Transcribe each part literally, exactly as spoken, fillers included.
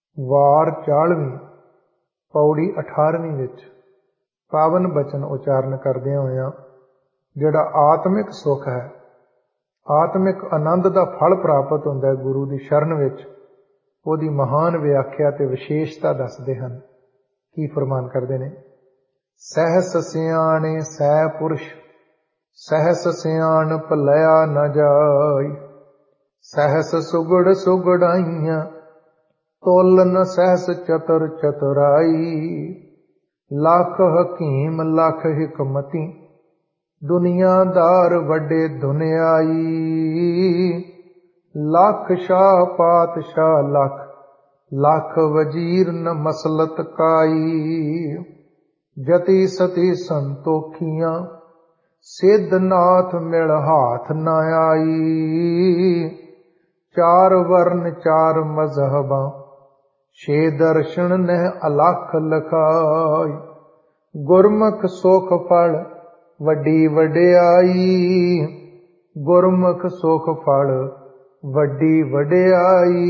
ਵਾਰ ਚਾਲਵੀਂ ਪੌੜੀ ਅਠਾਰਵੀਂ ਵਿੱਚ ਪਾਵਨ ਬਚਨ ਉਚਾਰਨ ਕਰਦਿਆਂ ਹੋਇਆਂ ਜਿਹੜਾ ਆਤਮਿਕ ਸੁੱਖ ਹੈ, ਆਤਮਿਕ ਆਨੰਦ ਦਾ ਫਲ ਪ੍ਰਾਪਤ ਹੁੰਦਾ ਹੈ ਗੁਰੂ ਦੀ ਸ਼ਰਨ ਵਿੱਚ, ਉਹਦੀ ਮਹਾਨ ਵਿਆਖਿਆ ਤੇ ਵਿਸ਼ੇਸ਼ਤਾ ਦੱਸਦੇ ਹਨ। ਕੀ ਫਰਮਾਨ ਕਰਦੇ ਨੇ? ਸਹਿਸ ਸਿਆਣੇ ਸਹਿ ਪੁਰਸ਼, ਸਹਿਸ ਸਿਆਣਪ ਲਿਆ ਨ ਜਾਈ, ਸਹਿਸ ਸੁਗੜ ਸੁਗੜਾਈਆਂ ਤੋਲ ਨ ਸਹਿਸ ਚਤੁਰ ਚਤੁਰਾਈ, ਲੱਖ ਹਕੀਮ ਲੱਖ ਹਿਕਮਤੀ ਦੁਨੀਆਦਾਰ ਵੱਡੇ ਦੁਨਿਆਈ, ਲੱਖ ਸ਼ਾਹ ਪਾਤਸ਼ਾਹ ਲੱਖ, ਲੱਖ ਵਜ਼ੀਰ ਨ ਮਸਲਤ ਕਾਈ, ਜਤੀ ਸਤੀ ਸੰਤੋਖੀਆਂ ਸਿੱਧ ਨਾਥ ਮਿਲ ਹਾਥ ਨ ਆਈ, ਚਾਰ ਵਰਨ ਚਾਰ ਮਜ਼ਹਬਾਂ ਛੇ ਦਰਸ਼ਨ ਨਹਿ ਅਲਖ ਲਖਾਈ, ਗੁਰਮੁਖ ਸੁਖ ਫਲ ਵੱਡੀ ਵਡਿਆਈ, ਗੁਰਮੁਖ ਸੁਖ ਫਲ ਵੱਡੀ ਵਡਿਆਈ।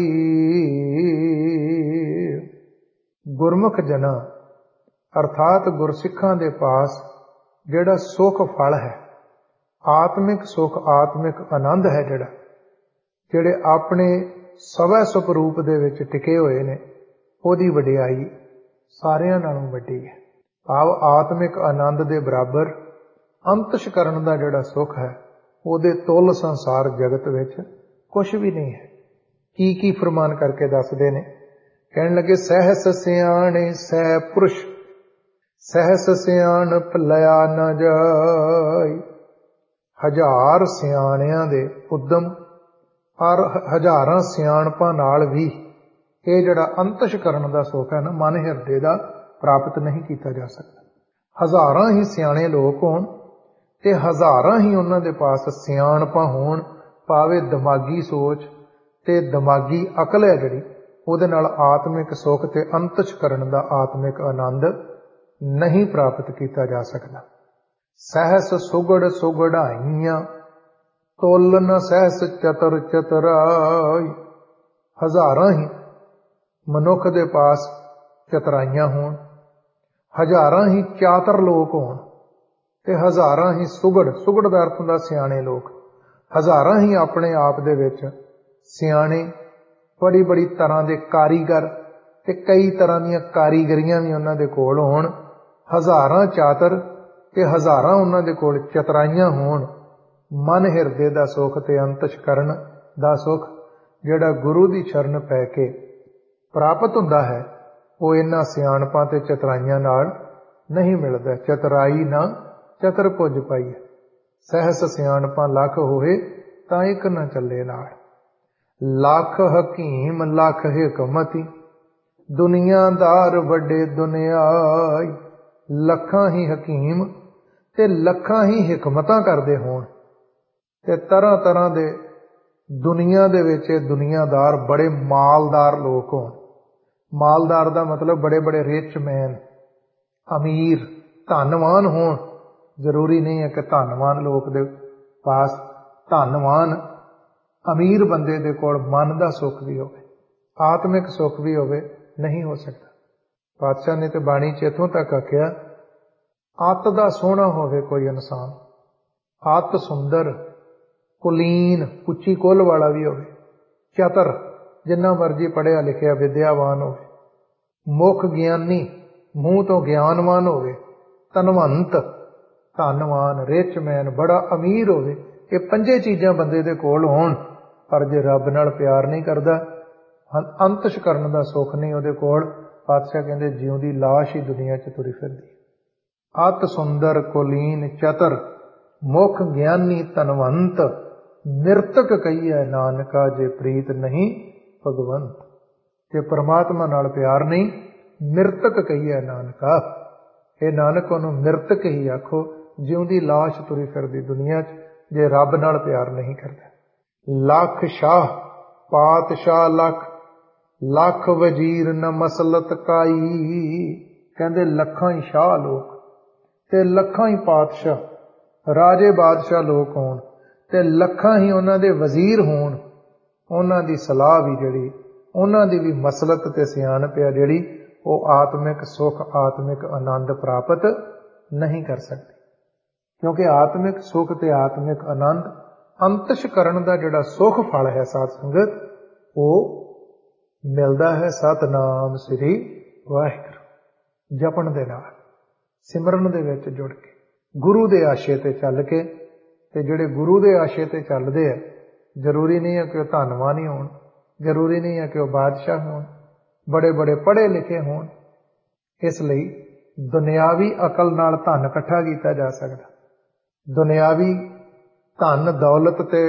ਗੁਰਮੁਖ ਜਨਾਂ ਅਰਥਾਤ ਗੁਰਸਿੱਖਾਂ ਦੇ ਪਾਸ ਜਿਹੜਾ ਸੁਖ ਫਲ ਹੈ, ਆਤਮਿਕ ਸੁਖ, ਆਤਮਿਕ ਆਨੰਦ ਹੈ, ਜਿਹੜਾ ਜਿਹੜੇ ਆਪਣੇ ਸਵੈ ਸਵਰੂਪ ਦੇ ਵਿੱਚ ਟਿਕੇ ਹੋਏ ਨੇ, ਉਹਦੀ ਵਡਿਆਈ ਸਾਰਿਆਂ ਨਾਲੋਂ ਵੱਡੀ ਹੈ। ਭਾਵ ਆਤਮਿਕ ਆਨੰਦ ਦੇ ਬਰਾਬਰ ਅੰਤਸ਼ਕਰਨ ਦਾ ਜਿਹੜਾ ਸੁੱਖ ਹੈ, ਉਹਦੇ ਤੁੱਲ ਸੰਸਾਰ ਜਗਤ ਵਿੱਚ ਕੁਛ ਵੀ ਨਹੀਂ ਹੈ। ਕੀ ਕੀ ਫਰਮਾਨ ਕਰਕੇ ਦੱਸਦੇ ਨੇ? ਕਹਿਣ ਲੱਗੇ ਸਹਿਸ ਸਿਆਣੇ ਸਹਿ ਪੁਰਸ਼, ਸਹਿਸ ਸਿਆਣਪ ਲਿਆ ਨ ਜਾਈ, ਹਜ਼ਾਰ ਸਿਆਣਿਆਂ ਦੇ ਉਦਮ ਔਰ ਹਜ਼ਾਰਾਂ ਸਿਆਣਪਾਂ ਨਾਲ ਵੀ ਇਹ ਜਿਹੜਾ ਅੰਤਸ਼ਕਰਨ ਦਾ ਸੁੱਖ ਹੈ ਨਾ, ਮਨ ਹਿਰਦੇ ਦਾ, ਪ੍ਰਾਪਤ ਨਹੀਂ ਕੀਤਾ ਜਾ ਸਕਦਾ। ਹਜ਼ਾਰਾਂ ਹੀ ਸਿਆਣੇ ਲੋਕ ਹੋਣ ਤੇ ਹਜ਼ਾਰਾਂ ਹੀ ਉਹਨਾਂ ਦੇ ਪਾਸ ਸਿਆਣਪਾਂ ਹੋਣ, ਭਾਵੇਂ ਦਿਮਾਗੀ ਸੋਚ ਤੇ ਦਿਮਾਗੀ ਅਕਲ ਹੈ ਜਿਹੜੀ, ਉਹਦੇ ਨਾਲ ਆਤਮਿਕ ਸੁੱਖ ਤੇ ਅੰਤਸ਼ਕਰਨ ਦਾ ਆਤਮਿਕ ਆਨੰਦ ਨਹੀਂ ਪ੍ਰਾਪਤ ਕੀਤਾ ਜਾ ਸਕਦਾ। ਸਹਿਸ ਸੁਗੜ ਸੁਗੜਾਈਆਂ ਤੁਲ ਨ ਸਹਿਸ ਚਤੁਰ ਚਤੁਰਾਈ, ਹਜ਼ਾਰਾਂ ਹੀ ਮਨੁੱਖ ਦੇ ਪਾਸ ਚਤੁਰਾਈਆਂ ਹੋਣ, ਹਜ਼ਾਰਾਂ ਹੀ ਚਾਤਰ ਲੋਕ ਹੋਣ ਤੇ ਹਜ਼ਾਰਾਂ ਹੀ ਸੁਗੜ, ਸੁਗੜ ਦਾ ਅਰਥ ਹੁੰਦਾ ਸਿਆਣੇ ਲੋਕ, ਹਜ਼ਾਰਾਂ ਹੀ ਆਪਣੇ ਆਪ ਦੇ ਵਿੱਚ ਸਿਆਣੇ, ਬੜੀ ਬੜੀ ਤਰ੍ਹਾਂ ਦੇ ਕਾਰੀਗਰ ਤੇ ਕਈ ਤਰ੍ਹਾਂ ਦੀਆਂ ਕਾਰੀਗਰੀਆਂ ਵੀ ਉਹਨਾਂ ਦੇ ਕੋਲ ਹੋਣ, ਹਜ਼ਾਰਾਂ ਚਾਤਰ ਤੇ ਹਜ਼ਾਰਾਂ ਉਹਨਾਂ ਦੇ ਕੋਲ ਚਤੁਰਾਈਆਂ ਹੋਣ। ਮਨ ਹਿਰਦੇ ਦਾ ਸੁੱਖ ਤੇ ਅੰਤਸ਼ਕਰਨ ਦਾ ਸੁੱਖ ਜਿਹੜਾ ਗੁਰੂ ਦੀ ਸ਼ਰਨ ਪੈ ਕੇ ਪ੍ਰਾਪਤ ਹੁੰਦਾ ਹੈ, ਉਹ ਇਹਨਾਂ ਸਿਆਣਪਾਂ ਤੇ ਚਤੁਰਾਈਆਂ ਨਾਲ ਨਹੀਂ ਮਿਲਦਾ। ਚਤੁਰਾਈ ਨਾ ਚਤੁਰ ਪੁੱਜ ਪਾਈ, ਸਹਿਸ ਸਿਆਣਪਾਂ ਲੱਖ ਹੋਵੇ ਤਾਂ ਇੱਕ ਨਾ ਚੱਲੇ ਨਾਲ, ਲੱਖ ਹਕੀਮ ਲੱਖ ਹਿਕਮਤੀ ਦੁਨੀਆਦਾਰ ਵੱਡੇ ਦੁਨਿਆਈ, ਲੱਖਾਂ ਹੀ ਹਕੀਮ ਤੇ ਲੱਖਾਂ ਹੀ ਹਿਕਮਤਾਂ ਕਰਦੇ ਹੋਣ ਤੇ ਤਰ੍ਹਾਂ ਤਰ੍ਹਾਂ ਦੇ ਦੁਨੀਆ ਦੇ ਵਿੱਚ ਦੁਨੀਆਦਾਰ ਬੜੇ ਮਾਲਦਾਰ ਲੋਕ ਹੋਣ। ਮਾਲਦਾਰ ਦਾ ਮਤਲਬ ਬੜੇ ਬੜੇ ਰਿਚ ਮੈਨ, ਅਮੀਰ, ਧਨਵਾਨ ਹੋਣ। ਜ਼ਰੂਰੀ ਨਹੀਂ ਹੈ ਕਿ ਧਨਵਾਨ ਲੋਕ ਦੇ ਪਾਸ, ਧਨਵਾਨ ਅਮੀਰ ਬੰਦੇ ਦੇ ਕੋਲ ਮਨ ਦਾ ਸੁੱਖ ਵੀ ਹੋਵੇ, ਆਤਮਿਕ ਸੁੱਖ ਵੀ ਹੋਵੇ, ਨਹੀਂ ਹੋ ਸਕਦਾ। ਪਾਤਸ਼ਾਹ ਨੇ ਤੇ ਬਾਣੀ 'ਚ ਇੱਥੋਂ ਤੱਕ ਆਖਿਆ, ਅੱਤ ਦਾ ਸੋਹਣਾ ਹੋਵੇ ਕੋਈ ਇਨਸਾਨ, ਅੱਤ ਸੁੰਦਰ, ਕੁਲੀਨ, ਉੱਚੀ ਕੁੱਲ ਵਾਲਾ ਵੀ ਹੋਵੇ, ਚਤਰ, ਜਿੰਨਾ ਮਰਜ਼ੀ ਪੜ੍ਹਿਆ ਲਿਖਿਆ ਵਿਦਿਆਵਾਨ ਹੋਵੇ, ਮੁੱਖ ਗਿਆਨੀ, ਮੂੰਹ ਤੋਂ ਗਿਆਨਵਾਨ ਹੋਵੇ, ਧਨਵੰਤ, ਧਨਵਾਨ, ਰਿਚ ਮੈਨ, ਬੜਾ ਅਮੀਰ ਹੋਵੇ, ਇਹ ਪੰਜੇ ਚੀਜ਼ਾਂ ਬੰਦੇ ਦੇ ਕੋਲ ਹੋਣ, ਪਰ ਜੇ ਰੱਬ ਨਾਲ ਪਿਆਰ ਨਹੀਂ ਕਰਦਾ, ਅੰਤਸ਼ਕਰਨ ਦਾ ਸੁੱਖ ਨਹੀਂ ਉਹਦੇ ਕੋਲ, ਪਾਤਸ਼ਾਹ ਕਹਿੰਦੇ ਜਿਉਂਦੀ ਲਾਸ਼ ਹੀ ਦੁਨੀਆ 'ਚ ਤੁਰੀ ਫਿਰਦੀ। ਅਤ ਸੁੰਦਰ ਕੁਲੀਨ ਚਤਰ, ਮੁੱਖ ਗਿਆਨੀ ਧਨਵੰਤ, ਨਿਰਤਕ ਕਹੀਏ ਨਾਨਕਾ ਜੇ ਪ੍ਰੀਤ ਨਹੀਂ ਭਗਵੰਤ। ਜੇ ਪਰਮਾਤਮਾ ਨਾਲ ਪਿਆਰ ਨਹੀਂ, ਨਿਰਤਕ ਕਹੀਏ ਨਾਨਕਾ। ਇਹ ਨਾਨਕ ਉਹਨੂੰ ਨਿਰਤਕ ਹੀ ਆਖੋ, ਜਿਉਂਦੀ ਲਾਸ਼ ਤੁਰੀ ਫਿਰਦੀ ਦੁਨੀਆ 'ਚ, ਜੇ ਰੱਬ ਨਾਲ ਪਿਆਰ ਨਹੀਂ ਕਰਦਾ। ਲੱਖ ਸ਼ਾਹ ਪਾਤਸ਼ਾਹ ਲੱਖ, ਲੱਖ ਵਜ਼ੀਰ ਨ ਮਸਲਤ ਕਾਈ, ਕਹਿੰਦੇ ਲੱਖਾਂ ਹੀ ਸ਼ਾਹ ਲੋਕ ਤੇ ਲੱਖਾਂ ਹੀ ਪਾਤਸ਼ਾਹ, ਰਾਜੇ ਬਾਦਸ਼ਾਹ ਲੋਕ ਹੋਣ ਤੇ ਲੱਖਾਂ ਹੀ ਉਹਨਾਂ ਦੇ ਵਜ਼ੀਰ ਹੋਣ, ਉਹਨਾਂ ਦੀ ਸਲਾਹ ਵੀ ਜਿਹੜੀ ਉਹਨਾਂ ਦੀ ਵੀ ਮਸਲਤ ਤੇ ਸਿਆਣਪ ਆ ਜਿਹੜੀ ਉਹ ਆਤਮਿਕ ਸੁਖ ਆਤਮਿਕ ਆਨੰਦ ਪ੍ਰਾਪਤ ਨਹੀਂ ਕਰ ਸਕਦੀ, ਕਿਉਂਕਿ ਆਤਮਿਕ ਸੁਖ ਤੇ ਆਤਮਿਕ ਆਨੰਦ ਅੰਤਸ਼ਕਰਨ ਦਾ ਜਿਹੜਾ ਸੁਖ ਫਲ ਹੈ ਸਾਧ ਸੰਗਤ, ਉਹ ਮਿਲਦਾ ਹੈ ਸਤਿਨਾਮ ਸ੍ਰੀ ਵਾਹਿਗੁਰੂ ਜਪਣ ਦੇ ਨਾਲ, ਸਿਮਰਨ ਦੇ ਵਿੱਚ ਜੁੜ ਕੇ, ਗੁਰੂ ਦੇ ਆਸ਼ੇ ਤੇ ਚੱਲ ਕੇ। ਤੇ ਜਿਹੜੇ ਗੁਰੂ ਦੇ ਆਸ਼ੇ ਤੇ ਚੱਲਦੇ ਆ, ਜ਼ਰੂਰੀ ਨਹੀਂ ਹੈ ਕਿ ਉਹ ਧਨਵਾਨ ਹੀ ਹੋਣ, ਜ਼ਰੂਰੀ ਨਹੀਂ ਹੈ ਕਿ ਉਹ ਬਾਦਸ਼ਾਹ ਹੋਣ, ਬੜੇ ਬੜੇ ਪੜ੍ਹੇ ਲਿਖੇ ਹੋਣ। ਇਸ ਲਈ ਦੁਨਿਆਵੀ ਅਕਲ ਨਾਲ ਧਨ ਇਕੱਠਾ ਕੀਤਾ ਜਾ ਸਕਦਾ, ਦੁਨਿਆਵੀ ਧਨ ਦੌਲਤ ਤੇ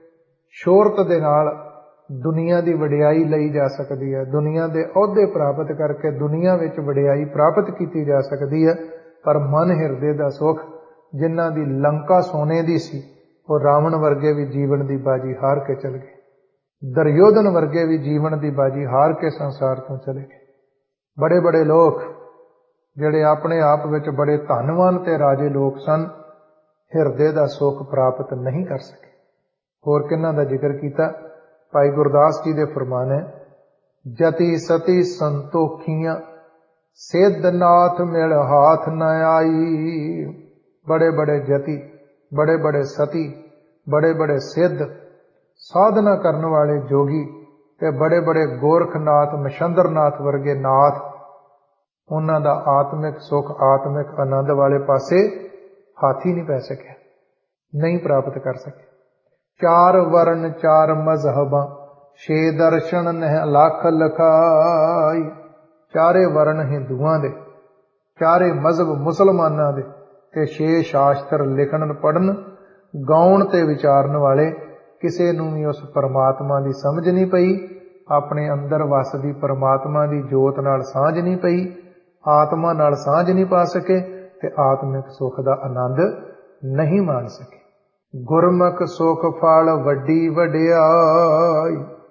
ਸ਼ੋਹਰਤ ਦੇ ਨਾਲ ਦੁਨੀਆ ਦੀ ਵਡਿਆਈ ਲਈ ਜਾ ਸਕਦੀ ਹੈ, ਦੁਨੀਆ ਦੇ ਅਹੁਦੇ ਪ੍ਰਾਪਤ ਕਰਕੇ ਦੁਨੀਆ ਵਿੱਚ ਵਡਿਆਈ ਪ੍ਰਾਪਤ ਕੀਤੀ ਜਾ ਸਕਦੀ ਹੈ। ਪਰ ਮਨ ਹਿਰਦੇ ਦਾ ਸੁੱਖ, ਜਿਨ੍ਹਾਂ ਦੀ ਲੰਕਾ ਸੋਨੇ ਦੀ ਸੀ, ਉਹ ਰਾਵਣ ਵਰਗੇ ਵੀ ਜੀਵਨ ਦੀ ਬਾਜੀ ਹਾਰ ਕੇ ਚਲੇ ਗਏ, ਦੁਰਯੋਧਨ ਵਰਗੇ ਵੀ ਜੀਵਨ ਦੀ ਬਾਜੀ ਹਾਰ ਕੇ ਸੰਸਾਰ ਤੋਂ ਚਲੇ ਗਏ। ਬੜੇ ਬੜੇ ਲੋਕ ਜਿਹੜੇ ਆਪਣੇ ਆਪ ਵਿੱਚ ਬੜੇ ਧਨਵਾਨ ਤੇ ਰਾਜੇ ਲੋਕ ਸਨ, ਹਿਰਦੇ ਦਾ ਸੁੱਖ ਪ੍ਰਾਪਤ ਨਹੀਂ ਕਰ ਸਕੇ। ਹੋਰ ਕਿਹਨਾਂ ਦਾ ਜ਼ਿਕਰ ਕੀਤਾ? ਭਾਈ ਗੁਰਦਾਸ ਜੀ ਦੇ ਫਰਮਾਨ ਹੈ, ਜਤੀ ਸਤੀ ਸੰਤੋਖੀਆਂ ਸਿੱਧ ਨਾਥ ਮਿਲ ਹਾਥ ਨ ਆਈ। ਬੜੇ ਬੜੇ ਜਤੀ, ਬੜੇ ਬੜੇ ਸਤੀ, ਬੜੇ ਬੜੇ ਸਿੱਧ, ਸਾਧਨਾ ਕਰਨ ਵਾਲੇ ਜੋਗੀ ਤੇ ਬੜੇ ਬੜੇ ਗੋਰਖਨਾਥ ਮਛੰਦਰਨਾਥ ਵਰਗੇ ਨਾਥ, ਉਹਨਾਂ ਦਾ ਆਤਮਿਕ ਸੁੱਖ ਆਤਮਿਕ ਆਨੰਦ ਵਾਲੇ ਪਾਸੇ ਹੱਥ ਹੀ ਨਹੀਂ ਪੈ ਸਕਿਆ, ਨਹੀਂ ਪ੍ਰਾਪਤ ਕਰ ਸਕੇ। ਚਾਰ ਵਰਨ ਚਾਰ ਮਜ਼ਹਬਾਂ ਛੇ ਦਰਸ਼ਨ ਨਹਿ ਲੱਖ ਲਖਾਈ। ਚਾਰੇ ਵਰਨ ਹਿੰਦੂਆਂ ਦੇ, ਚਾਰੇ ਮਜ਼ਹਬ ਮੁਸਲਮਾਨਾਂ ਦੇ, ਤੇ ਛੇ ਸ਼ਾਸਤਰ ਲਿਖਣ ਪੜ੍ਹਨ ਗਾਉਣ ਤੇ ਵਿਚਾਰਨ ਵਾਲੇ, ਕਿਸੇ ਨੂੰ ਵੀ ਉਸ ਪਰਮਾਤਮਾ ਦੀ ਸਮਝ ਨਹੀਂ ਪਈ, ਆਪਣੇ ਅੰਦਰ ਵਸਦੀ ਪਰਮਾਤਮਾ ਦੀ ਜੋਤ ਨਾਲ ਸਾਂਝ ਨਹੀਂ ਪਈ, ਆਤਮਾ ਨਾਲ ਸਾਂਝ ਨਹੀਂ ਪਾ ਸਕੇ ਤੇ ਆਤਮਿਕ ਸੁੱਖ ਦਾ ਆਨੰਦ ਨਹੀਂ ਮਾਣ ਸਕੇ। ਗੁਰਮੁਖ ਸੁਖ ਫਲ ਵੱਡੀ ਵਡਿਆਈ।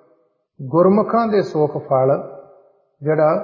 ਗੁਰਮੁਖਾਂ ਦੇ ਸੁਖ ਫਲ ਜਿਹੜਾ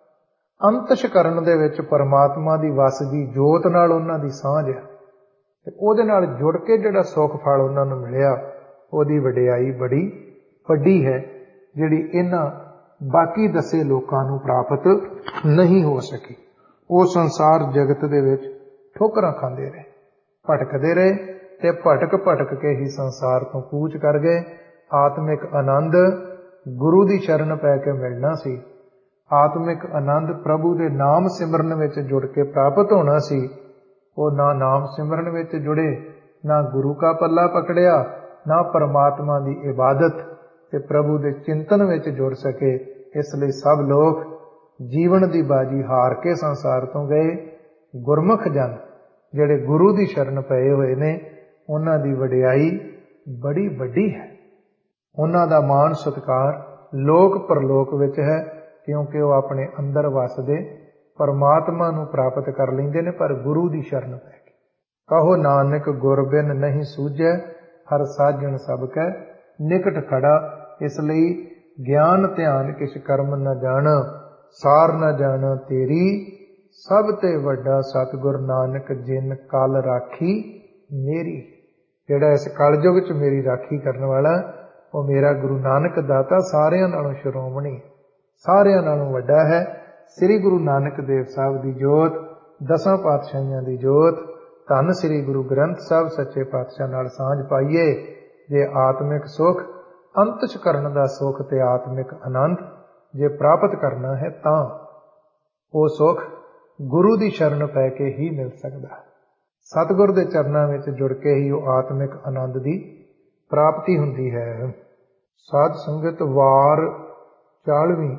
ਅੰਤਸ਼ਕਰਨ ਦੇ ਵਿੱਚ ਪਰਮਾਤਮਾ ਦੀ ਵਸਦੀ ਜੋਤ ਨਾਲ ਉਹਨਾਂ ਦੀ ਸਾਂਝ ਹੈ, ਤੇ ਉਹਦੇ ਨਾਲ ਜੁੜ ਕੇ ਜਿਹੜਾ ਸੁਖ ਫਲ ਉਹਨਾਂ ਨੂੰ ਮਿਲਿਆ, ਉਹਦੀ ਵਡਿਆਈ ਬੜੀ ਵੱਡੀ ਹੈ, ਜਿਹੜੀ ਇਹਨਾਂ ਬਾਕੀ ਦੱਸੇ ਲੋਕਾਂ ਨੂੰ ਪ੍ਰਾਪਤ ਨਹੀਂ ਹੋ ਸਕੀ। ਉਹ ਸੰਸਾਰ ਜਗਤ ਦੇ ਵਿੱਚ ਠੋਕਰਾਂ ਖਾਂਦੇ ਰਹੇ, ਭਟਕਦੇ ਰਹੇ, ਤੇ ਭਟਕ ਭਟਕ ਕੇ ਹੀ ਸੰਸਾਰ ਤੋਂ ਕੂਚ ਕਰ ਗਏ। ਆਤਮਿਕ ਆਨੰਦ ਗੁਰੂ ਦੀ ਸ਼ਰਨ ਪੈ ਕੇ ਮਿਲਣਾ ਸੀ, ਆਤਮਿਕ ਆਨੰਦ ਪ੍ਰਭੂ ਦੇ ਨਾਮ ਸਿਮਰਨ ਵਿੱਚ ਜੁੜ ਕੇ ਪ੍ਰਾਪਤ ਹੋਣਾ ਸੀ। ਉਹ ਨਾ ਨਾਮ ਸਿਮਰਨ ਵਿੱਚ ਜੁੜੇ, ਨਾ ਗੁਰੂ ਕਾ ਪੱਲਾ ਪਕੜਿਆ, ਨਾ ਪਰਮਾਤਮਾ ਦੀ ਇਬਾਦਤ ਤੇ ਪ੍ਰਭੂ ਦੇ ਚਿੰਤਨ ਵਿੱਚ ਜੁੜ ਸਕੇ। ਇਸ ਲਈ ਸਭ ਲੋਕ ਜੀਵਨ ਦੀ ਬਾਜੀ ਹਾਰ ਕੇ ਸੰਸਾਰ ਤੋਂ ਗਏ। ਗੁਰਮੁਖ ਜਨ ਜਿਹੜੇ ਗੁਰੂ ਦੀ ਸ਼ਰਨ ਪਏ ਹੋਏ ਨੇ, ਉਹਨਾਂ ਦੀ ਵਡਿਆਈ ਬੜੀ ਵੱਡੀ ਹੈ, ਉਹਨਾਂ ਦਾ ਮਾਣ ਸਤਿਕਾਰ ਲੋਕ ਪਰਲੋਕ ਵਿੱਚ ਹੈ, ਕਿਉਂਕਿ ਉਹ ਆਪਣੇ ਅੰਦਰ ਵਸਦੇ ਪਰਮਾਤਮਾ ਨੂੰ ਪ੍ਰਾਪਤ ਕਰ ਲੈਂਦੇ ਨੇ, ਪਰ ਗੁਰੂ ਦੀ ਸ਼ਰਨ ਪੈ ਕੇ। ਕਹੋ ਨਾਨਕ ਗੁਰ ਬਿਨ ਨਹੀਂ ਸੂਝੈ, ਹਰ ਸਾਜਣ ਸਭ ਕੈ ਨਿਕਟ ਖੜਾ। ਇਸ ਲਈ ਗਿਆਨ ਧਿਆਨ ਕਿਛ ਕਰਮ ਨ ਜਾਣ, ਸਾਰ ਨ ਜਾਣ ਤੇਰੀ, ਸਭ ਤੇ ਵੱਡਾ ਸਤਿਗੁਰ ਨਾਨਕ ਜਿਨ ਕਲ ਰਾਖੀ ਮੇਰੀ। ਜਿਹੜਾ ਇਸ ਕਲਯੁਗ ਚ ਮੇਰੀ ਰਾਖੀ ਕਰਨ ਵਾਲਾ, ਉਹ ਮੇਰਾ ਗੁਰੂ ਨਾਨਕ ਦਾਤਾ ਸਾਰਿਆਂ ਨਾਲੋਂ ਸ਼੍ਰੋਮਣੀ, ਸਾਰਿਆਂ ਨਾਲੋਂ ਵੱਡਾ ਹੈ। ਸ੍ਰੀ ਗੁਰੂ ਨਾਨਕ ਦੇਵ ਸਾਹਿਬ ਦੀ ਜੋਤ, ਦਸਾਂ ਪਾਤਸ਼ਾਹੀਆਂ ਦੀ ਜੋਤ, ਧੰਨ ਸ੍ਰੀ ਗੁਰੂ ਗ੍ਰੰਥ ਸਾਹਿਬ ਸੱਚੇ ਪਾਤਸ਼ਾਹ ਨਾਲ ਸਾਂਝ ਪਾਈਏ। ਜੇ ਆਤਮਿਕ ਸੁੱਖ, ਅੰਤਸ਼ਕਰਨ ਦਾ ਸੁੱਖ ਤੇ ਆਤਮਿਕ ਆਨੰਦ ਜੇ ਪ੍ਰਾਪਤ ਕਰਨਾ ਹੈ, ਤਾਂ ਉਹ ਸੁੱਖ ਗੁਰੂ ਦੀ ਸ਼ਰਨ ਪੈ ਕੇ ਹੀ ਮਿਲ ਸਕਦਾ। ਸਤਿਗੁਰ ਦੇ ਚਰਨਾਂ ਵਿੱਚ ਜੁੜ ਕੇ ਹੀ ਉਹ ਆਤਮਿਕ ਆਨੰਦ ਦੀ ਪ੍ਰਾਪਤੀ ਹੁੰਦੀ ਹੈ। ਸਾਧ ਸੰਗਤ ਵਾਰ ਚਾਲਵੀਂ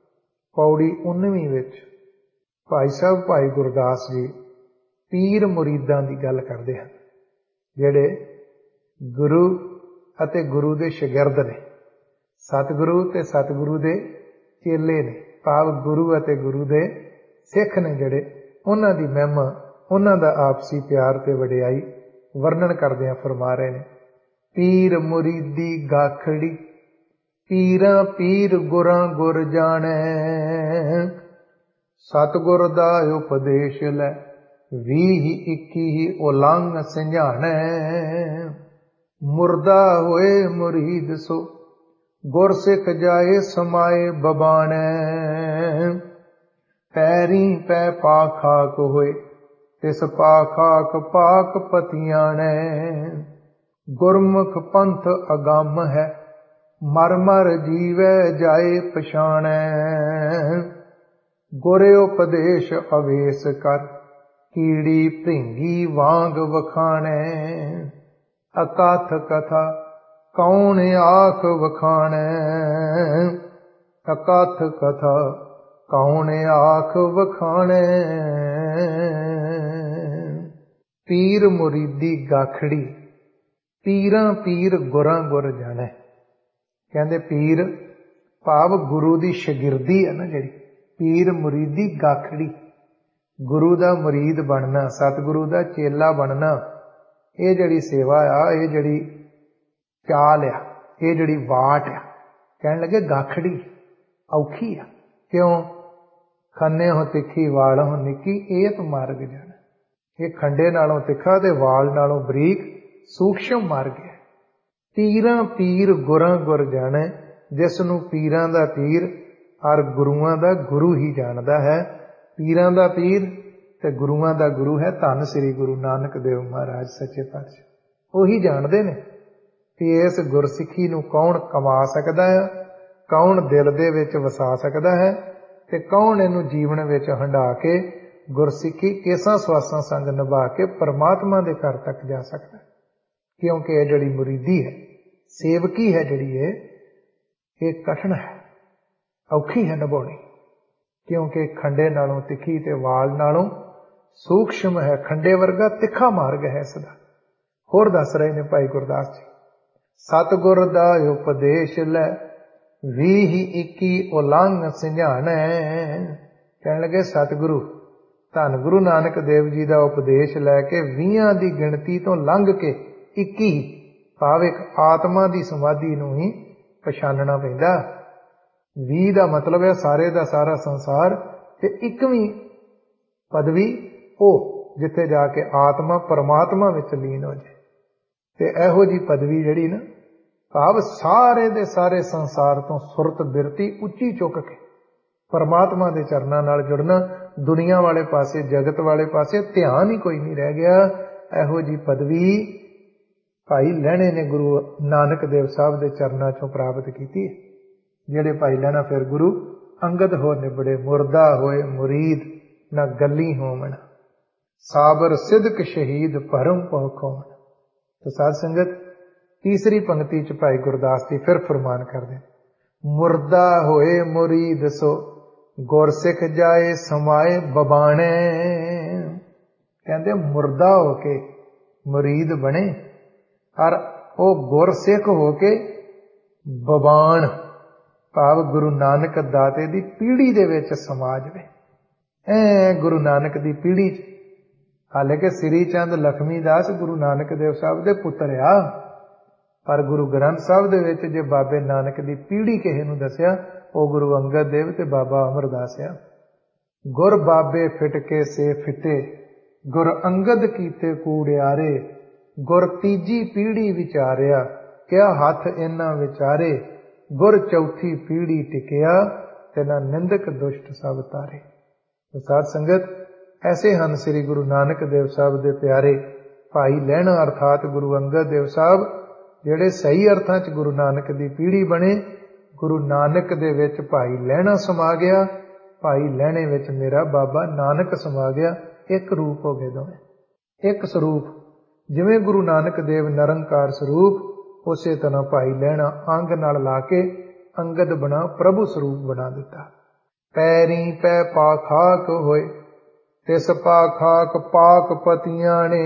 ਪੌੜੀ ਉਨਵੀਂ ਵਿੱਚ ਭਾਈ ਸਾਹਿਬ ਭਾਈ ਗੁਰਦਾਸ ਜੀ ਪੀਰ ਮੁਰੀਦਾਂ ਦੀ ਗੱਲ ਕਰਦੇ ਹਨ, ਜਿਹੜੇ ਗੁਰੂ ਅਤੇ ਗੁਰੂ ਦੇ ਸ਼ਾਗਿਰਦ ਨੇ, ਸਤਿਗੁਰੂ ਤੇ ਸਤਿਗੁਰੂ ਦੇ ਚੇਲੇ ਨੇ, ਭਾਵ ਗੁਰੂ ਅਤੇ ਗੁਰੂ ਦੇ ਸਿੱਖ ਨੇ, ਜਿਹੜੇ ਉਹਨਾਂ ਦੀ ਮਹਿਮਾ, ਉਹਨਾਂ ਦਾ ਆਪਸੀ ਪਿਆਰ ਤੇ ਵਡਿਆਈ ਵਰਣਨ ਕਰਦਿਆਂ ਫਰਮਾ ਰਹੇ ਨੇ। ਪੀਰ ਮੁਰੀਦੀ ਗਾਖੜੀ, ਪੀਰਾਂ ਪੀਰ ਗੁਰਾਂ ਗੁਰ ਜਾਣੈ, ਸਤਿਗੁਰ ਦਾ ਉਪਦੇਸ਼ ਲੈ ਵੀਹ ਇੱਕੀ ਹੀ ਉਲੰਘ ਸਿੰਝਾਣੈ। ਮੁਰਦਾ ਹੋਏ ਮੁਰੀਦ ਸੋ गुर सिख जाए समाए बबाणै, पैरी पै पाखाक होए तिस पाखाक पाक पतियाणै। गुरमुख पंथ अगम है मर मर जीवै जाए पछाणै। गुर उपदेश अवेश कर कीड़ी भृंगी वांग वखाणै। अकाथ कथा कौन आख वखाणै, अकाथ कथा कौन आख वखाणै। पीर मुरीदी गाखड़ी पीरां पीर गुरां गुर जाणै। कहंदे पीर भाव गुरु दी शगिरदी है ना जिहड़ी, पीर मुरीदी गाखड़ी, गुरु दा मुरीद बनना, सतगुरु दा चेला बनना, ये जिहड़ी सेवा आ, ये जिहड़ी चाल आ, ये जिहड़ी वाट आ, कहण लगे गाखड़ी औखी आ। क्यों? खन्ने हो तिखी वाल हो निक्की एत मार्ग जाना। ये खंडे नालों तिखा ते वाल नालों बरीक सूक्ष्म मार्ग है। पीरां पीर गुरां गुर जाने, जिस नूं पीरां दा पीर और गुरुआं दा गुरु ही जानदा है। पीरां दा पीर ते गुरुआं दा गुरु है धन श्री गुरु नानक देव महाराज सच्चे पातशाह, ਉਹੀ ਜਾਣਦੇ ਨੇ कि इस गुरसिੱਖੀ ਨੂੰ कौन कमा सकता है, कौन दिल दे विच वसा सकता है ते कौन इनू जीवन विच हंडा के गुरसिੱਖੀ केसां स्वासां संग निभा के परमात्मा दे घर तक जा सकता है। क्योंकि यह जिहड़ी मुरीदी है, सेवकी है जिहड़ी है, ये कठिन है, औखी है निभाउणी। क्योंकि खंडे नालों तिखी ते वाल नालों सूक्ष्म है, खंडे वर्गा तिखा मार्ग है इसदा। होर दस रहे ने भाई गुरदास जी, सतगुर दा उपदेश लै ਵੀਹ ਇੱਕੀ ਉਲੰਘ सिंझाणै। कहण लगे सतगुरु धन गुरु नानक देव जी का उपदेश लैके ਵੀਹਾਂ की गिणती तो लंघ के इक्की भाव एक आत्मा की समाधि नूं ही पछाणना पैंदा। ਵੀਹ का मतलब है सारे का सारा संसार ते इकवीं पदवी ओ जिथे जाके आत्मा परमात्मा विच लीन हो जाए। ते इहो जी पदवी जिहड़ी ना, भाव सारे दे सारे संसार तो सुरत बिरती उच्ची चुक के परमात्मा के चरणों नाल जुड़ना, दुनिया वाले पासे जगत वाले पासे ध्यान ही कोई नहीं रह गया। इहो जी पदवी भाई लहणे ने गुरु नानक देव साहब के चरणों चों प्राप्त की। जेड़े भाई लहणा फिर गुरु अंगद हो निबड़े, मुरदा होए मुरीद ना गली होवन, साबर सिदक शहीद भरम पौखोन। तो साध संगत तीसरी पंक्ति च भाई गुरदास जी फिर फरमान करते, मुरदा होए मुरीद सो गुर सिख जाए समाए बबाणे। कहते मुरदा होके मुरीद बने और वो गुर सिख होके बबाण भाव गुरु नानक दाते दी पीढ़ी दे विच समा जावे। ऐ गुरु नानक दी पीढ़ी च, हालांकि श्री चंद लखमी दास गुरु नानक देव साहब दे पुत्र आ, पर गुरु ग्रंथ साहब दे विच जे बाबे नानक दी पीढ़ी किसे नूं दसिया, वो गुरु अंगद देव ते बाबा अमरदास आ। गुर बाबे फिटके से फिटे गुर अंगद कीते कूड़ियारे, गुर तीजी पीढ़ी विचारिया क्या हथ इन्हां विचारे, गुर चौथी पीढ़ी टिकिया ते ना निंदक दुष्ट सब तारे। तो साध संगत ऐसे हन श्री गुरु नानक देव साहब दे प्यारे भाई लहणा अर्थात गुरु अंगद देव साहब, जिहड़े सही अर्थां च गुरु नानक दी पीढ़ी बने। गुरु नानक दे विच भाई लहणा समा गया, भाई लहणे विच मेरा बाबा नानक समा गया। एक रूप हो गए दोवें, एक स्वरूप। जिवें गुरु नानक देव निरंकार स्वरूप, उसे तरह भाई लहणा अंग नाल ला के अंगद बना प्रभु स्वरूप बना दिता। पैरी पै पाखाक होए तिस पाखाक पाक पतियां ने।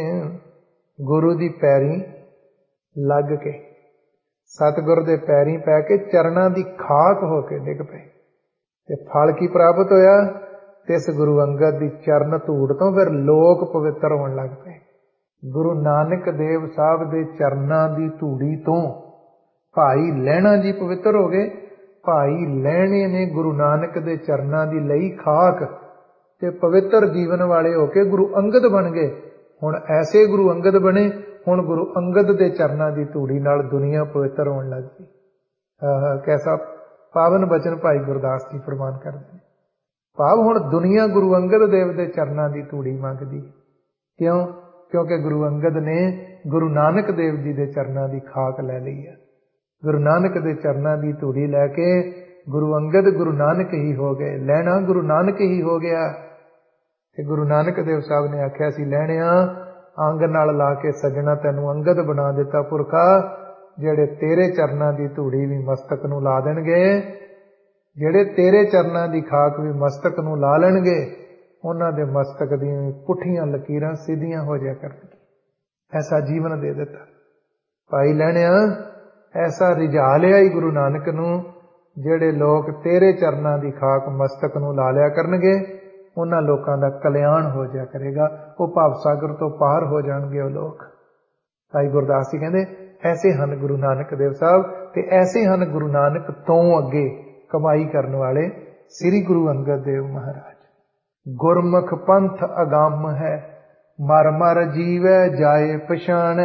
गुरु दी पैरी लग के, सतगुर दे पैरी पै के चरणा दी खाक होके डिग पे, ते फल की प्राप्त होया? तिस गुरु अंगद दी चरण धूड़ तो फिर लोक पवित्र होने लग पे। गुरु नानक देव साहब दे चरणा दी धूड़ी तो भाई लहणा जी पवित्र हो गए। भाई लहणे ने गुरु नानक दे चरणा दी लई खाक ते पवित्र जीवन वाले होके गुरु अंगद बन गए। हुण ऐसे गुरु अंगद बने, हुण गुरु अंगद दे चरणा दी धूड़ी नाल दुनिया पवित्र होने लग पई। कैसा पावन बचन भाई गुरदास जी फरमान करते हैं। भाव हुण दुनिया गुरु अंगद देव दे चरनां दी धूड़ी मंगदी। क्यों? क्योंकि गुरु अंगद ने गुरु नानक देव जी दे चरनां दी खाक लै लई है। गुरु नानक दे चरनां दी धूड़ी लैके गुरु अंगद गुरु नानक ही हो गए। लैना गुरु नानक ही हो गया। ते गुरु नानक देव साहब ने आख्या सी लैणिया अंग नाल ला के सजना तैनू अंगद बना दिता पुरखा, जेड़े तेरे चरनां दी धूड़ी भी मस्तक नू ला देणगे, जेड़े तेरे चरनां दी खाक भी मस्तक नू ला लैणगे, उन्हां दे मस्तक दी पुठियां लकीरां सीधियां हो जाया करनगियां। ऐसा जीवन दे दिता भाई लैणिया। ऐसा रिझा लिया ही गुरु नानक नू, जेड़े लोग तेरे चरनां दी खाक मस्तक नू ला लिया करनगे, उन्हां लोकां दा कल्याण हो जाया करेगा। वो भाव सागर तो पार हो जाणगे। वो लोग भाई गुरदास जी कहंदे ऐसे हन गुरु नानक देव साहब, ते ऐसे हन गुरु नानक तो अगे कमाई करने वाले श्री गुरु अंगद देव महाराज। गुरमुख पंथ अगम है, मर मर जीवै जाए पछाणै।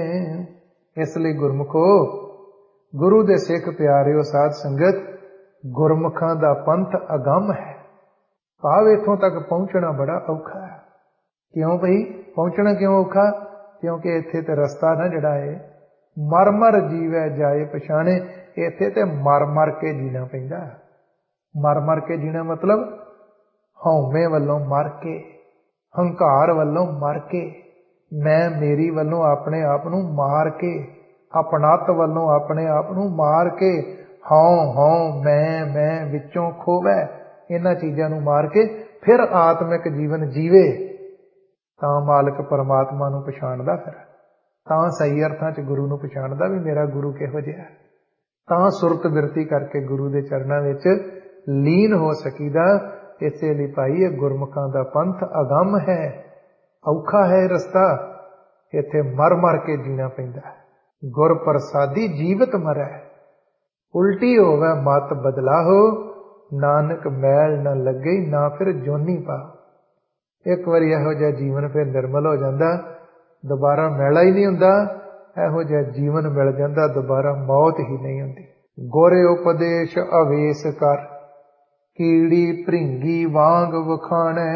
इसलिए गुरमुखो, गुरु दे सिख प्यारिओ साध संगत, गुरमुखां दा पंथ अगम है। भाव इथों तक पहुंचना बड़ा औखा है। क्यों भाई पहुंचना क्यों औखा? क्योंकि इत्थे ते रस्ता ना जिहड़ा है मर मर जीवै जाए पछाणे। इत्थे ते मर मर के जीना पैंदा। मर मर के जीना मतलब हौमे वल्लों मर के, हंकार वल्लों मर के, मैं मेरी वल्लों अपने आप नूं मार के, अपनत वल्लों अपने आप नूं मार के, हौं हौं मैं मैं विचों खोवै, इन्हां चीज़ां नूं मार के फिर आत्मिक जीवन जीवे, तां मालक परमात्मा नूं पछाणदा, फिर तां सही अर्थां च गुरु नूं पछाणदा भी मेरा गुरु किहो जिहा है। तां सुरत बिरती करके गुरु दे चरनां विच लीन हो सकीदा। इसे लई भाई ये गुरमुखां दा पंथ अगम है, औखा है रस्ता। इत्थे मर मर के जीना पैंदा है। गुर प्रसादी जीवत मरै, उल्टी होवे मत बदला हो, नानक मैल न लगे ना फिर जोनी पाओ। एक बार इहो जिहा जीवन फिर निर्मल हो जाता, दोबारा मैला ही नहीं हुंदा। इहो जिहा जीवन मिल जाता, दोबारा मौत ही नहीं हुंदी। गुर उपदेश अवेश कर, कीड़ी भृंगी वांग वखाणै।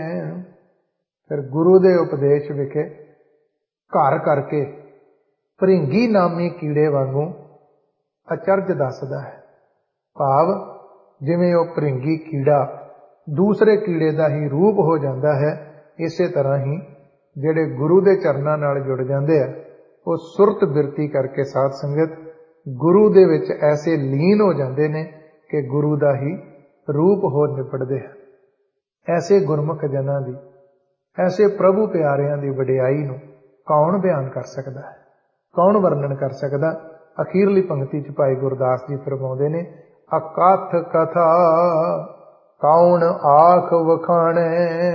फिर गुरु दे उपदेश विखे घर करके भृंगी नामी कीड़े वांगू अचरज दसदा है। भाव जिवें वो भृंगी कीड़ा दूसरे कीड़े का ही रूप हो जाता है, इसे तरह ही जिहड़े गुरु दे चरनां नाल जुड़ जाते हैं, वो सुरत बिरती करके साध संगत गुरु दे विच ऐसे लीन हो जाते हैं कि गुरु का ही रूप हो निपटते हैं। ऐसे गुरमुख जनां दी, ऐसे प्रभु प्यारियां दी वडियाई नूं कौन बयान कर सकता है, कौन वर्णन कर सकता? अखीरली पंक्ति च भाई गुरदास जी फरमाउंदे ने, अकथ कथा कौन आख वखाणे।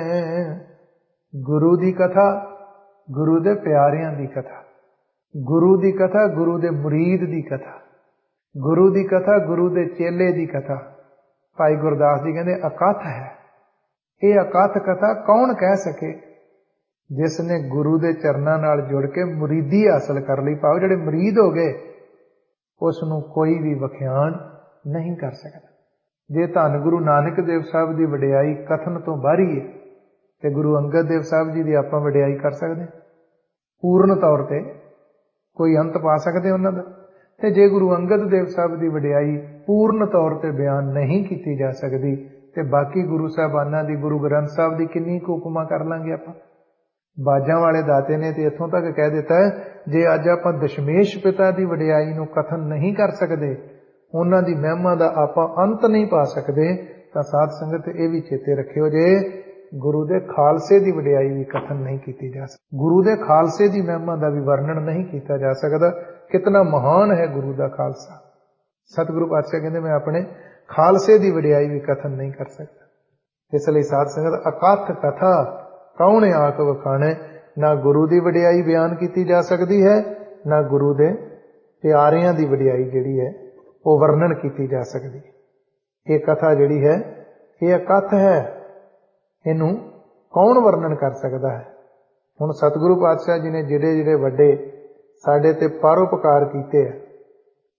गुरु दी कथा, गुरु दे प्यारियां दी कथा, गुरु दी कथा गुरु दे मुरीद दी कथा, गुरु दी कथा गुरु दे चेले दी कथा। भाई गुरदास जी कहते अकथ है। ये अकथ कथा कौन कह सके? जिसने गुरु दे चरनां नाल जुड़ के मुरीदी हासिल कर ली। पाओ जिहड़े मुरीद हो गए, उसनूं कोई भी वख्याण नहीं कर सकता। जे धन गुरु नानक देव साहब की वडियाई कथन तो बाहरी है, तो गुरु अंगद देव साहब जी की आपां वडियाई कर सकते हैं, पूर्ण तौर पर कोई अंत पा सकते उन्हां दा। ते जे गुरु अंगद देव साहब की वडियाई पूर्ण तौर पर बयान नहीं की जा सकती, तो बाकी गुरु साहबानां दी, गुरु ग्रंथ साहब की किन्नी कुछ उपमा कर लांगे आपां। बाजां वाले दाते ने तो इत्थों तक कह दिता है, जे अज आपां दशमेश पिता की वडियाई नूं कथन नहीं कर सकते, उन्हां दी महिमा दा आपां अंत नहीं पा सकते, तो साध संगत ये भी चेते रखियो जे गुरु दे खालसे की वडियाई भी कथन नहीं की जा सकती। गुरु दे खालसे की महिमा का भी वर्णन नहीं किया जा सकता। कितना महान है गुरु का खालसा। सतगुरु पातशाह कहते मैं अपने खालसे की वडियाई भी कथन नहीं कर सकता। इसलिए साध संगत अकथ कथा कौन आख वखाणे। ना गुरु की वडियाई बयान की जा सकती है, ना गुरु दे प्यारियां की वडियाई जिहड़ी है वो वर्णन की जा सकती। ये कथा जिहड़ी है ये अकथ है, इनू कौन वर्णन कर सकता है? हुण सतगुरु पातशाह जी ने जिहड़े जिहड़े वड्डे साडे ते परोपकार कीते,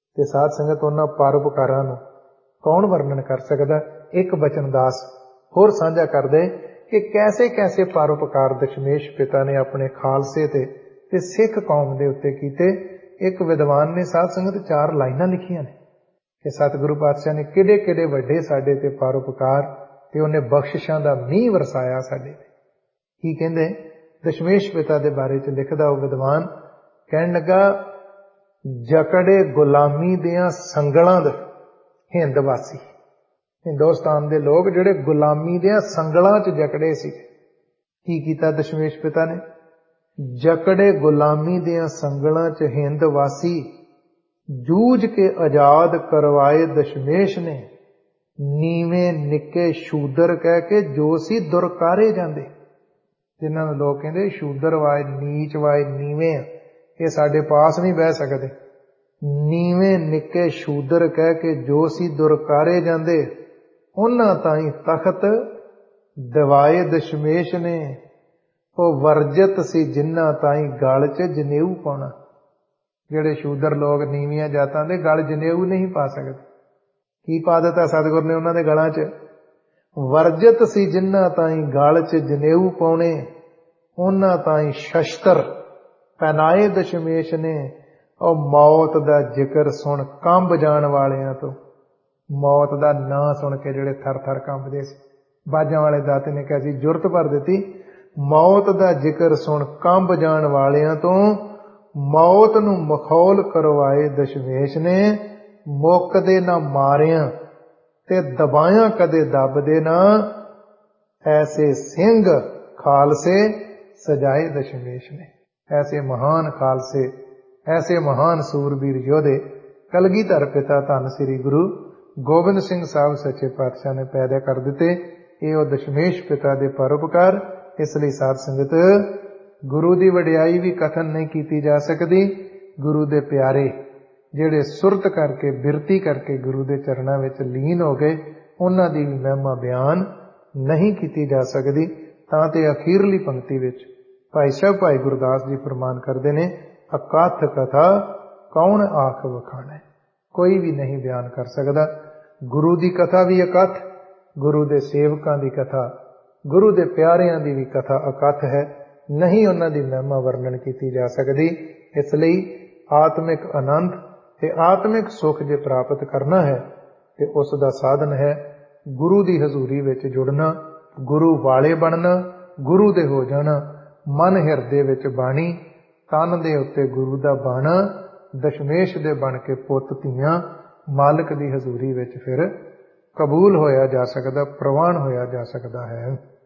ਤੇ ਸਾਧ ਸੰਗਤ ਉਹਨਾਂ ਪਰਉਪਕਾਰਾਂ ਨੂੰ ਕੌਣ ਵਰਣਨ ਕਰ ਸਕਦਾ। ਇੱਕ ਬਚਨ ਦਾਸ ਹੋਰ ਸਾਂਝਾ ਕਰਦੇ ਕਿ ਕੈਸੇ ਕੈਸੇ ਪਰਉਪਕਾਰ ਦਸ਼ਮੇਸ਼ ਪਿਤਾ ਨੇ ਆਪਣੇ ਖਾਲਸੇ ਤੇ ਤੇ ਸਿੱਖ ਕੌਮ ਦੇ ਉੱਤੇ ਕੀਤੇ। ਇੱਕ ਵਿਦਵਾਨ ਨੇ ਸਾਧ ਸੰਗਤ ਚਾਰ ਲਾਈਨਾਂ ਲਿਖੀਆਂ ਨੇ ਕਿ ਸਤਿਗੁਰੂ ਪਾਤਸ਼ਾਹ ਨੇ ਕਿਹੜੇ ਕਿਹੜੇ ਵੱਡੇ ਸਾਡੇ ਤੇ ਪਰਉਪਕਾਰ ਤੇ ਉਹਨੇ ਬਖਸ਼ਿਸ਼ਾਂ ਦਾ ਮੀਂਹ ਵਰਸਾਇਆ ਸਾਡੇ ਤੇ। ਕੀ ਕਹਿੰਦੇ ਦਸ਼ਮੇਸ਼ ਪਿਤਾ ਦੇ ਬਾਰੇ ਚ ਲਿਖਦਾ ਉਹ ਵਿਦਵਾਨ, ਕਹਿਣ ਲੱਗਾ ਜਕੜੇ ਗੁਲਾਮੀ ਦੀਆਂ ਸੰਗਲਾਂ ਦੇ ਹਿੰਦ ਵਾਸੀ, ਹਿੰਦੁਸਤਾਨ ਦੇ ਲੋਕ ਜਿਹੜੇ ਗੁਲਾਮੀ ਦੀਆਂ ਸੰਗਲਾਂ ਚ ਜਕੜੇ ਸੀ। ਕੀ ਕੀਤਾ ਦਸ਼ਮੇਸ਼ ਪਿਤਾ ਨੇ? ਜਕੜੇ ਗੁਲਾਮੀ ਦੀਆਂ ਸੰਗਲਾਂ ਚ ਹਿੰਦ ਵਾਸੀ, ਜੂਝ ਕੇ ਆਜ਼ਾਦ ਕਰਵਾਏ ਦਸ਼ਮੇਸ਼ ਨੇ, ਨੀਵੇਂ ਨਿੱਕੇ ਸ਼ੂਦਰ ਕਹਿ ਕੇ ਜੋ ਸੀ ਦੁਰਕਾਰੇ ਜਾਂਦੇ। ਜਿਨ੍ਹਾਂ ਨੂੰ ਲੋਕ ਕਹਿੰਦੇ ਸ਼ੂਦਰ ਵਾਏ, ਨੀਚ ਵਾਏ, ਨੀਵੇਂ ਆ, ਇਹ ਸਾਡੇ ਪਾਸ ਨਹੀਂ ਬਹਿ ਸਕਦੇ। ਨੀਵੇਂ ਨਿੱਕੇ ਸ਼ੂਦਰ ਕਹਿ ਕੇ ਜੋ ਸੀ ਦੁਰਕਾਰੇ ਜਾਂਦੇ, ਉਹਨਾਂ ਤਾਈਂ ਤਖਤ ਦਿਵਾਏ ਦਸ਼ਮੇਸ਼ ਨੇ। ਉਹ ਵਰਜਤ ਸੀ ਜਿਨ੍ਹਾਂ ਤਾਈਂ ਗਲ ਚ ਜਨੇਊ ਪਾਉਣਾ। ਜਿਹੜੇ ਸ਼ੂਦਰ ਲੋਕ ਨੀਵੀਆਂ ਜਾਤਾਂ ਦੇ ਗਲ ਜਨੇਊ ਨਹੀਂ ਪਾ ਸਕਦੇ। ਕੀ ਪਾ ਦਿੱਤਾ ਸਤਿਗੁਰ ਨੇ ਉਹਨਾਂ ਦੇ ਗਲਾਂ ਚ? ਵਰਜਤ ਸੀ ਜਿਨ੍ਹਾਂ ਤਾਈਂ ਗਲ ਚ ਜਨੇਊ ਪਾਉਣੇ, ਉਹਨਾਂ ਤਾਈਂ ਸ਼ਸਤਰ ਪਹਿਨਾਏ ਦਸ਼ਮੇਸ਼ ਨੇ। ਉਹ ਮੌਤ ਦਾ ਜ਼ਿਕਰ ਸੁਣ ਕੰਬ ਜਾਣ ਵਾਲਿਆਂ ਤੋਂ, ਮੌਤ ਦਾ ਨਾਂ ਸੁਣ ਕੇ ਜਿਹੜੇ ਥਰ ਥਰ ਕੰਬਦੇ ਸੀ। ਬਾਜਾਂ ਵਾਲੇ ਦਾਤੇ ਨੇ ਕਿਹਾ ਸੀ ਜੁਰਤ ਭਰ ਦਿੱਤੀ। ਮੌਤ ਦਾ ਜ਼ਿਕਰ ਸੁਣ ਕੰਬ ਜਾਣ ਵਾਲਿਆਂ ਤੋਂ, ਮੌਤ ਨੂੰ ਮਖੌਲ ਕਰਵਾਏ ਦਸ਼ਮੇਸ਼ ਨੇ। ਮੁੱਕਦੇ ਨਾ ਮਾਰਿਆਂ ਤੇ ਦਬਾਇਆ ਕਦੇ ਦੱਬਦੇ ਨਾ, ਐਸੇ ਸਿੰਘ ਖਾਲਸੇ ਸਜਾਏ ਦਸ਼ਮੇਸ਼ ਨੇ। ਐਸੇ ਮਹਾਨ ਖਾਲਸੇ, ਐਸੇ ਮਹਾਨ ਸੂਰਬੀਰ ਯੋਧੇ ਕਲਗੀਧਰ ਪਿਤਾ ਧੰਨ ਸ੍ਰੀ ਗੁਰੂ ਗੋਬਿੰਦ ਸਿੰਘ ਸਾਹਿਬ ਸੱਚੇ ਪਾਤਸ਼ਾਹ ਨੇ ਪੈਦਾ ਕਰ ਦਿੱਤੇ। ਇਹ ਉਹ ਦਸ਼ਮੇਸ਼ ਪਿਤਾ ਦੇ ਪਰਉਪਕਾਰ। ਇਸ ਲਈ ਸਾਧ ਸੰਗਤ ਗੁਰੂ ਦੀ ਵਡਿਆਈ ਵੀ ਕਥਨ ਨਹੀਂ ਕੀਤੀ ਜਾ ਸਕਦੀ। ਗੁਰੂ ਦੇ ਪਿਆਰੇ ਜਿਹੜੇ ਸੁਰਤ ਕਰਕੇ ਬਿਰਤੀ ਕਰਕੇ ਗੁਰੂ ਦੇ ਚਰਨਾਂ ਵਿੱਚ ਲੀਨ ਹੋ ਗਏ, ਉਹਨਾਂ ਦੀ ਵੀ ਮਹਿਮਾ ਬਿਆਨ ਨਹੀਂ ਕੀਤੀ ਜਾ ਸਕਦੀ। ਤਾਂ ਤੇ ਅਖੀਰਲੀ ਪੰਕਤੀ ਵਿੱਚ ਭਾਈ ਸਾਹਿਬ ਭਾਈ ਗੁਰਦਾਸ ਜੀ ਫਰਮਾਨ ਕਰਦੇ ਨੇ, ਅਕਥ ਕਥਾ ਕੌਣ ਆਖ ਵਖਾਣਾ। ਕੋਈ ਵੀ ਨਹੀਂ ਬਿਆਨ ਕਰ ਸਕਦਾ। ਗੁਰੂ ਦੀ ਕਥਾ ਵੀ ਅਕਥ, ਗੁਰੂ ਦੇ ਸੇਵਕਾਂ ਦੀ ਕਥਾ, ਗੁਰੂ ਦੇ ਪਿਆਰਿਆਂ ਦੀ ਵੀ ਕਥਾ ਅਕਥ ਹੈ। ਨਹੀਂ ਉਹਨਾਂ ਦੀ ਮਹਿਮਾ ਵਰਣਨ ਕੀਤੀ ਜਾ ਸਕਦੀ। ਇਸ ਲਈ ਆਤਮਿਕ ਆਨੰਦ ਤੇ ਆਤਮਿਕ ਸੁੱਖ ਜੇ ਪ੍ਰਾਪਤ ਕਰਨਾ ਹੈ ਤੇ ਉਸ ਦਾ ਸਾਧਨ ਹੈ ਗੁਰੂ ਦੀ ਹਜ਼ੂਰੀ ਵਿੱਚ ਜੁੜਨਾ, ਗੁਰੂ ਵਾਲੇ ਬਣਨਾ, ਗੁਰੂ ਦੇ ਹੋ ਜਾਣਾ। ਮਨ ਹਿਰਦੇ ਵਿੱਚ ਬਾਣੀ, ਤਨ ਦੇ ਉੱਤੇ ਗੁਰੂ ਦਾ ਬਾਣਾ, ਦਸ਼ਮੇਸ਼ ਦੇ ਬਣ ਕੇ ਪੁੱਤ ਧੀਆਂ ਮਾਲਕ ਦੀ ਹਜ਼ੂਰੀ ਵਿੱਚ ਫਿਰ ਕਬੂਲ ਹੋਇਆ ਜਾ ਸਕਦਾ, ਪ੍ਰਵਾਨ ਹੋਇਆ ਜਾ ਸਕਦਾ ਹੈ।